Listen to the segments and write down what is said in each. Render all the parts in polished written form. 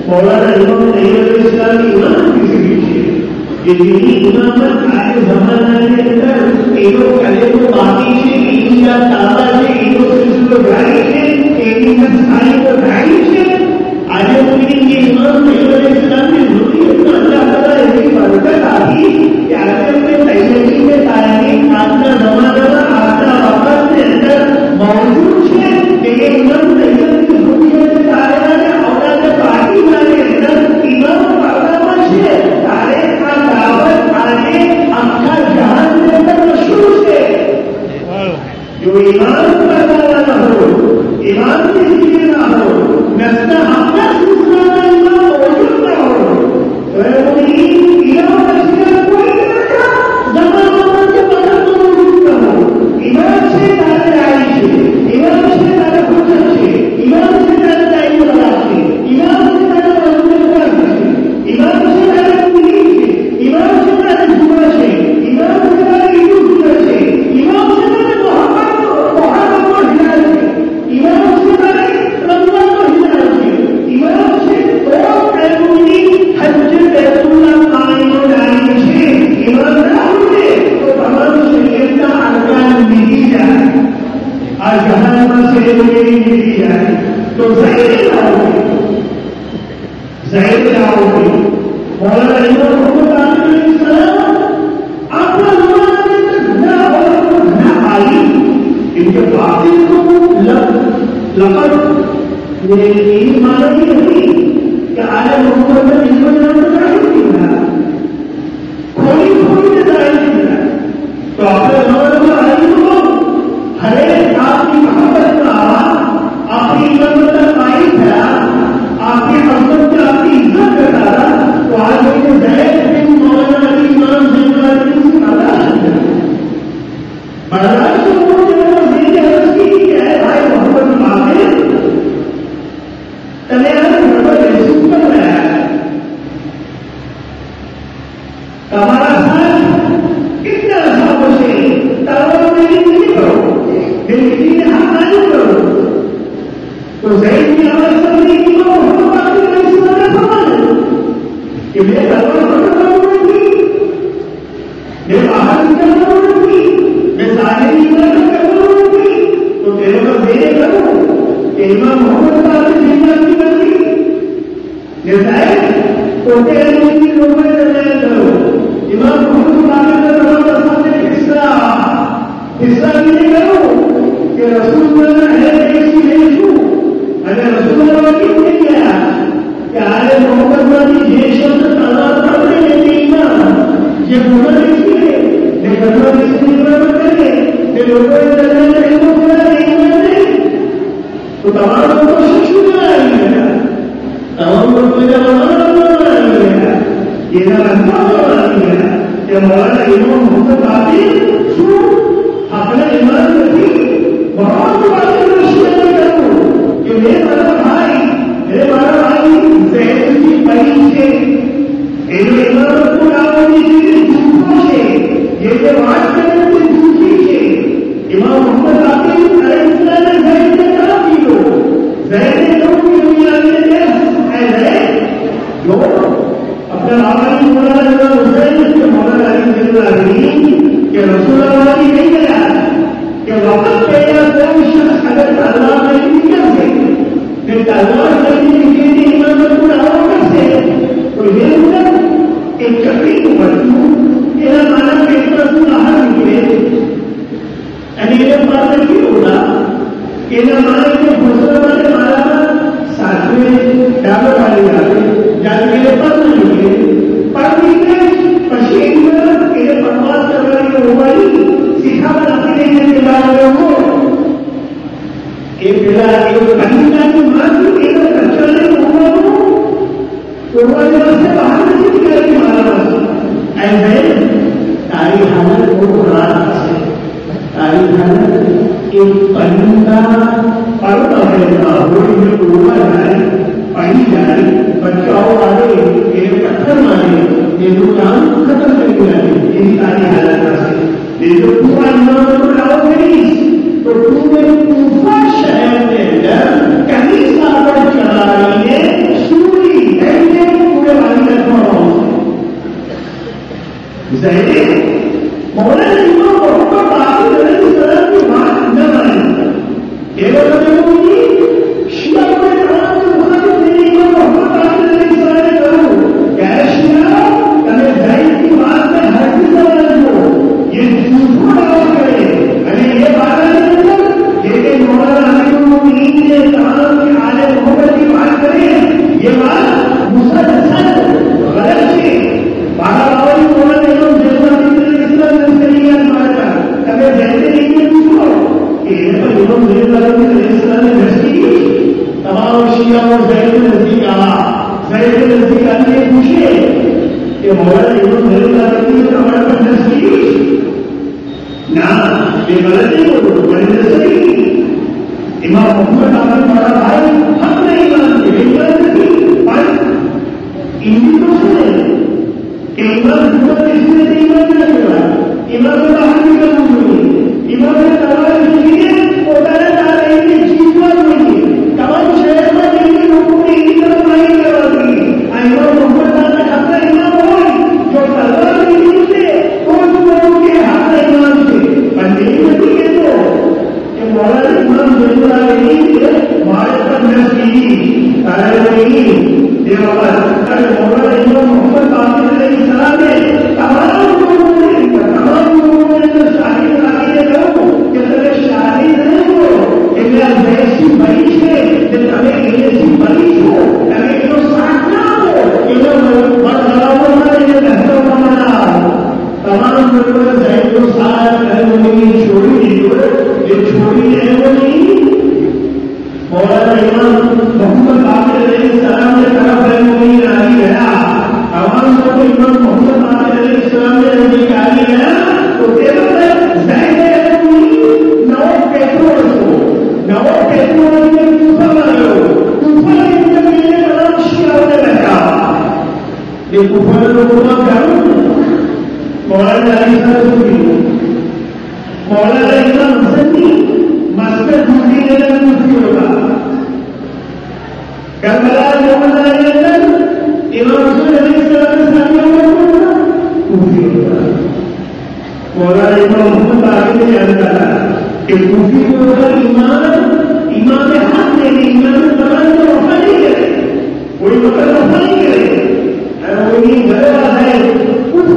مولانا امام طیب علیہ السلام کی امامت کسی پیچھے یہ دینی امامت آج زمانہ کے اندر ایرو کلے کو باقی سے ایک یا تابا سے ایرو سلسلو بھائی سے ایک مسائی کو بھائی سے آج ممکن یہ امام طیب علیہ السلام کی ضروریت تو اللہ تعالیٰ ایسی برکت آئی کہ آج اپنے طیبی میں تعلیم آجنا زمانہ آجنا وقت کے اندر موجود ہے کہ یہ امام طیب کی ضروریت تعلیم ہے اولاد پارٹی والے اندر امام پردامش ہے تعلیم کا دعوت آنے اپنا جہان کے اندر مشہور ہے جو ایمان کرنا والا ہو ایمان کے لیے نہ ہو نسل اپنا سلسلہ کا ایمان موجود نہ ہو تو ایمان مسئلہ کوئی نہیں رکھا زمان کے بدل تو موجود نہ ہو ایمان سے تعلق آئی ہے ایمان سے تعلق حجت ہے ایمان سے تعلق آئی والا ہے ایمان سے تعلق رسول ہے ایمان سے تعلق ملی ہے ایمان سے تعلق جمعہ ہے ایمان سے تعلق عید الفطر ہے ایمان سے تعلق محرم و ہلال ہے ایمان سے تعلق رمضان و ہلال ہے ایمان سے اور قانونی حج بیت اللہ قائم و دائم ہے ایمان نہ ہوتے تو تمام شریعت کا ارکان ملی جائے اور جہاں سے ملی جائے تو ظاہر آؤ گے مولانا امام محمد عامر علیہ السلام اپنا زمانہ کے اندر گناہ اور گناہ آئی ان کے باطل کو لقد یہ مانا ہی نہیں کہ آج محمد نے ان کو جان کر ظاہر کیا کھولی کھولی نے ظاہر کیا تو اپنے زمانے میں آئی ہو ہر ایک آپ کی محبت کا آپ کی امامت کا قائم تھا آپ کی محبت کا آپ کی عزت کرتا تھا تو آج مجھے زید بن مولانا علی امام زین العابدین سے برداشت ہے برداشت وہ جو زید عرض کی کہ اے بھائی محمد عامر تمہیں محمد محسوس کر رہا ہے تمہارا ساتھ کتنا صاحبوں سے تلوار میں نہیں کرو لیکن نے حقانی کرو تو زید نے آواز سمجھے کہ وہ محمد عامر علیہ السلام نے فرمایا کہ میں تلوار پکڑ تھی میں باہر نکل تھی میں سارے نکل تھی تو تیرے کو میرے کروں کہ امام محمد عامر زندہ کی بنتی جیسا ہے تو تیرے کی لوگوں نے کرو امام محمد عامر کا سامنے حصہ بھی نہیں کرو کہ رسول اللہ ہے ایسی نہیں چھو اگر رسول اللہ کیوں نہیں کیا کہ آج محمد والی یہ شبد تعداد پڑھنے لیتے ایمان یہ محمد اس لیے لیکن لوگ اس لیے برابر کرے کہ لوگوں نے درجہ نہیں کو پورا ایمان نہیں تو تمام لوگوں کو شکر آئی ہے تمام لوگ میرا مولانا آئی ہے یہ نہ رکھنا آئی ہے کہ مولانا امام محمد عامر چھو اپنا ایمان رکھی بہت باتیں رشید کروں کہ میرے بڑا بھائی زید کی بڑی سے امامت کو لاؤ سے جھوٹوں سے یہ جو بات کرنے سے جھوٹی سے امام محمد عامر علیہ السلام نے زید نے کہا کی لو زید نے لوگ کی دنیا میں اے زید لو اپنا آبائی مولانا حسین کے مولانا علی زین العابدین کہ رسول اللہ کی نہیں گیا کہ وقت پیدا کوئی شخص اگر تلوار نہیں نکل سے پھر تلوار نہیں نکلنے امامت کو لاؤ کیسے تو یہ مطلب ایک چکری کو بڑھوں یہ مانا کہ ایک رسول باہر نکلے یعنی یہ بات نہیں ہوگا کہ نہ مانا کہ حوصلہ والے مانا ساتھ میں ڈالر والے جاتے جان کے پاس نہ نکلے پر نکلے پشین میں پرواز کرنے کے موبائل سکھا بناتے دینے کے بعد ایک کنیکا کی مانگ ایک بچہ نے سے باہر نہیں نکلا کہ مارا ایسے تاریخ حالت کو رات سے تاریخ حالت ایک پرندہ پڑتا رہتا ہوئی میں اوپر جائے پڑی جائے بچاؤ والے ایک پتھر مارے یہ جو کام ختم کر کے آئے یہی تاریخ حالت سے یہ جو پورا امام کو لاؤ گئی تو پورے کوفہ شہر کے اندر کہیں ساگر چلا رہی ہے سوری مولانا امام محمد باقر علیہ السلام کی بات نہ مانی یہ شیعہ کو تمام سے مخالف نہیں امام محمد باقر علیہ السلام نے کرو کیا شیعہ تمہیں زید کی بات میں ہر چیز ہو یہ جھوٹ دعویٰ کرے ارے یہ بات نہیں لیکن مولانا امیر المؤمنین نے تمام کے آل محمد کی بات کرے یہ بات مسلسل غلط ہے باہر آواز مولانا امام جلوہ اسلام نے مارا اگر جیسے نہیں پوچھو کہ امام علیہ السلام نے نزدیک تمام شیعہ اور زید کے نزدیک زید کے نزدیک آدمی پوچھے کہ مولانا امام علیہ ہمارے پاس نزدیک نہ یہ غلط نہیں بڑے صحیح امام محمد آپ بڑا بھائی ہم نہیں مانتے پر ان کو سنے کہ امام محمد اس نے ایمان نہ کیا امام باہر بھی کروں گی امام نے تمام چیزیں ہوتا ہے چیزوں ہوئی تمام شہر میں جن کے لوگوں نے ان طرف نہیں کروا دی امام محمد اپنا امام ہوئی جو تلوار نہیں سے ان کے ہاتھ امام سے پر نہیں ہے تو کہ مولانا امام جلوہ ہمارے پر نزدیک مولانا امام محمد باقر علیہ السلام نے تمام لوگوں نے جو شادی لگائی لوگ کہ تمہیں شادی نہیں ہو ایک ایسی بریش ہے کہ تمہیں ایسی بریش ہو تمہیں جو ساتھ نہ ہو تمام لوگوں نے زید کو ساتھ چھوڑی یہ چھوڑی ہے وہ نہیں مولانا امام محمد باقر علیہ السلام نے طرف نہیں آگے گیا تمام لوگ امام محمد باقر علیہ السلام نے نزدیک آگے گیا تو نو پیٹرول یہ کفر لوگوں کا مولانا علی صاحب مولانا امام حسن مسجد ڈھونڈی لینا مفتی ہوگا کربلا محمد علی امام حسن علیہ السلام مفتی ہوگا مولانا امام محمد باقر نے جانتا کہ مفتی ہوگا امام حق نہیں امام زمان کو وفا نہیں کرے کوئی وقت وفا نہیں کرے وہی گھر ہے اس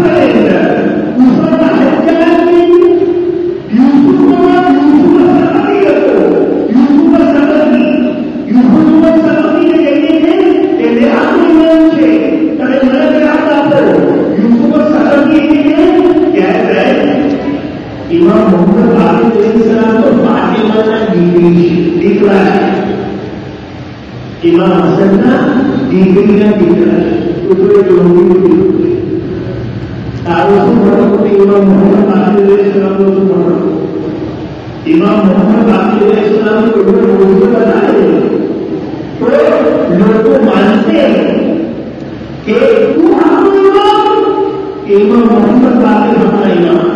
امام محمد باقر علیہ السلام کو فاطمہ دکھ رہا ہے امام حسن کا ڈگری نہ دکھ رہا ہے امام محمد باقر علیہ السلام کو امام محمد باقر علیہ السلام کو بتائے تو لوگ مانتے ہیں کہ امام محمد باقر ہمارا امام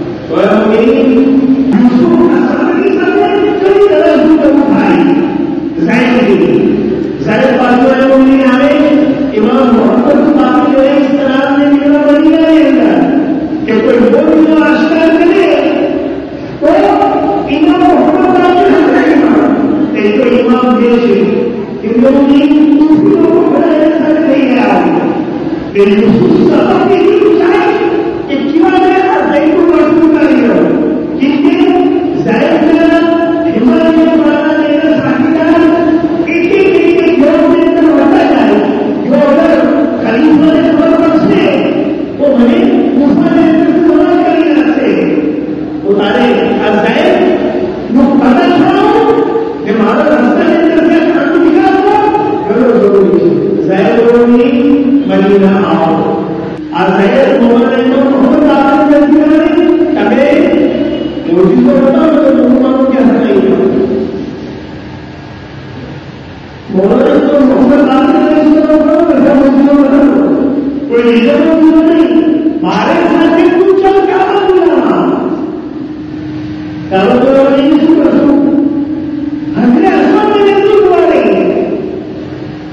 امام محمد باقر علیہ السلام نے میرا بڑی کہ کوئی وہ آشکار کرے تو امام محمد باقر ایک تو امام دیش ان لوگوں نے نہیں آیا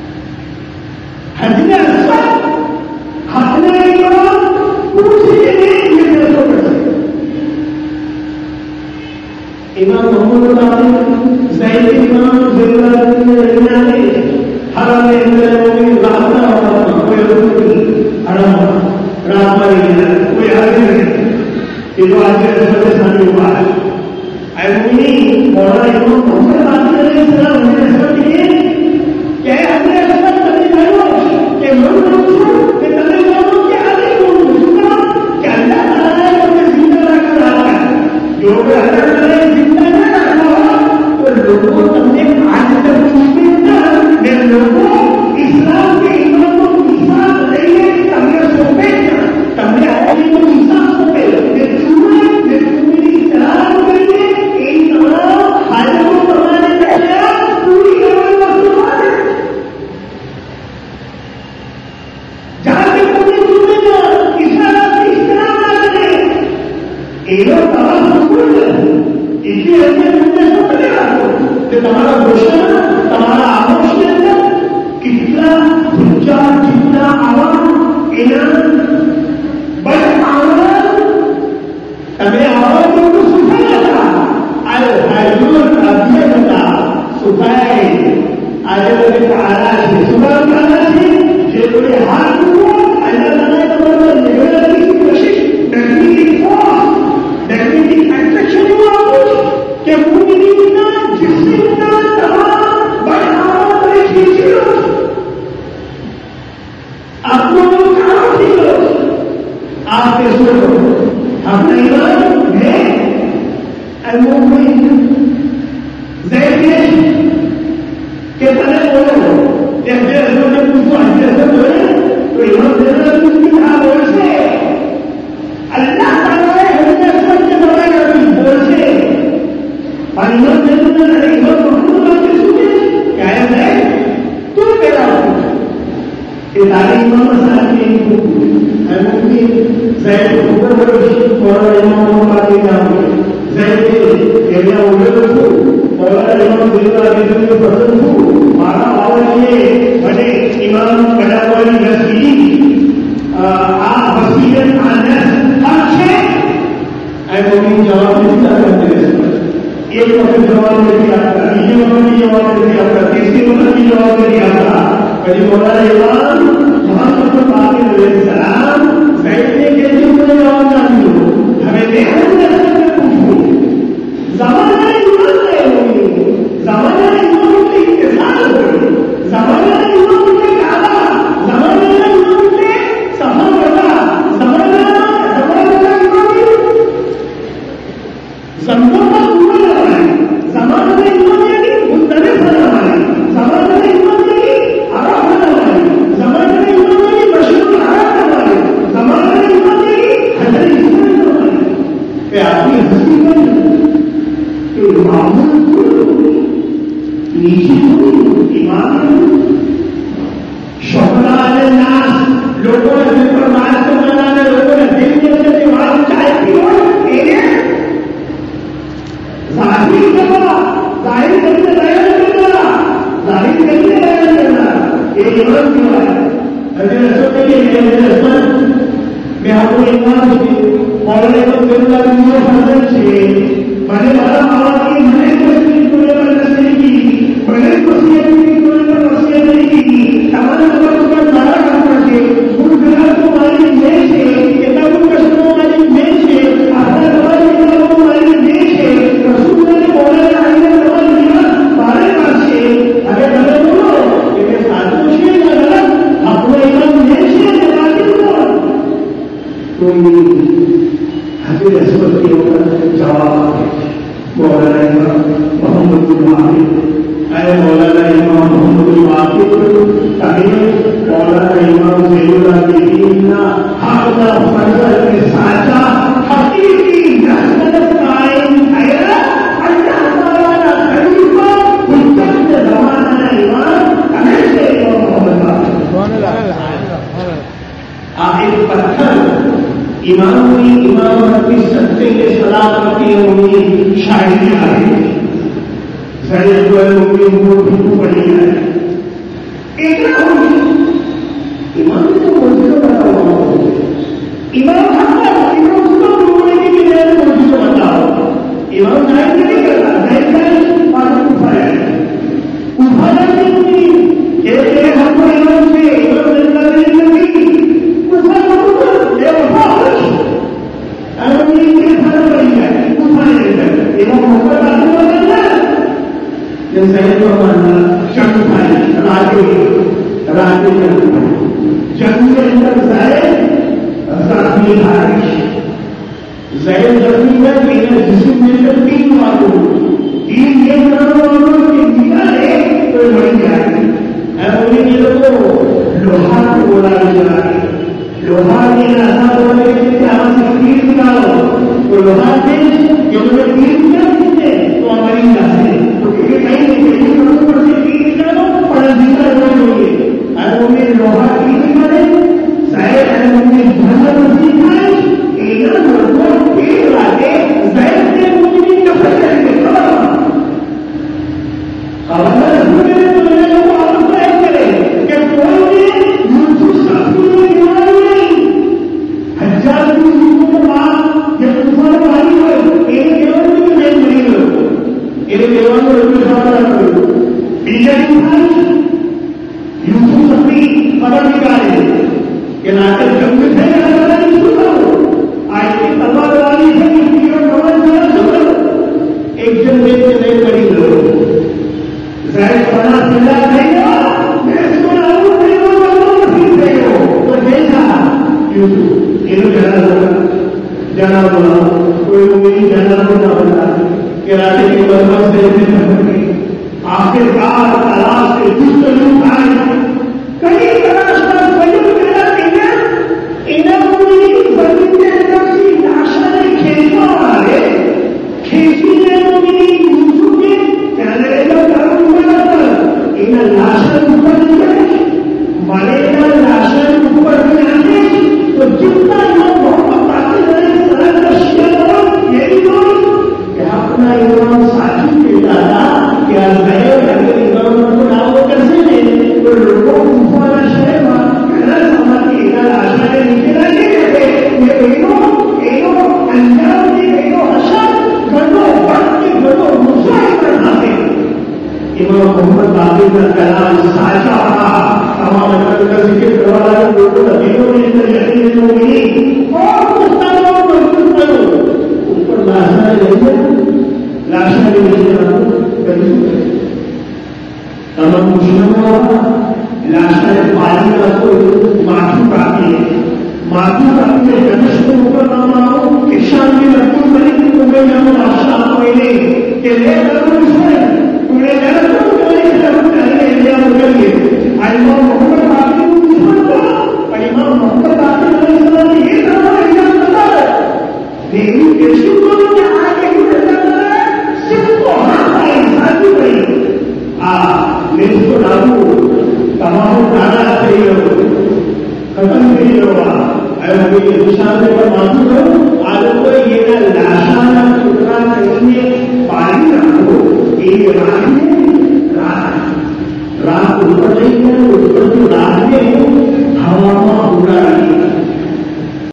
حضرت ایمان ظاہر نہیں کرتا، ظاہر جنگ کے اندر زخمی میں میرے جسم مل کر 3 معلوم 3 یہ معلوم کہ نکالے تو بڑی جائے لوہا کو بولا جائے لوہا کے ناسا بولے تیر نکالو تو لوہا سے جو تیر نکالتے تو ہماری جاتے تو کہیں سے تیر نکالو اور لوہا تیر نکالے شاید لاشا پانی کا کوئی